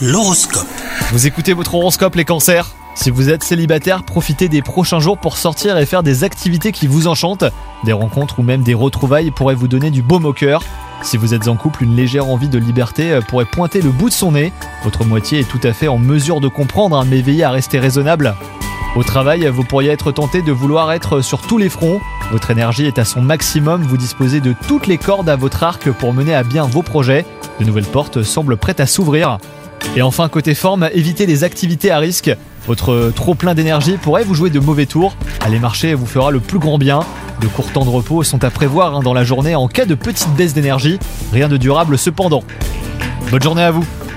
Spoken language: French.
L'horoscope. Vous écoutez votre horoscope les cancers ? Si vous êtes célibataire, profitez des prochains jours pour sortir et faire des activités qui vous enchantent. Des rencontres ou même des retrouvailles pourraient vous donner du baume au cœur. Si vous êtes en couple, une légère envie de liberté pourrait pointer le bout de son nez. Votre moitié est tout à fait en mesure de comprendre, mais veillez à rester raisonnable. Au travail, vous pourriez être tenté de vouloir être sur tous les fronts. Votre énergie est à son maximum, vous disposez de toutes les cordes à votre arc pour mener à bien vos projets. De nouvelles portes semblent prêtes à s'ouvrir. Et enfin, côté forme, évitez les activités à risque. Votre trop plein d'énergie pourrait vous jouer de mauvais tours. Aller marcher vous fera le plus grand bien. De courts temps de repos sont à prévoir dans la journée en cas de petite baisse d'énergie. Rien de durable cependant. Bonne journée à vous!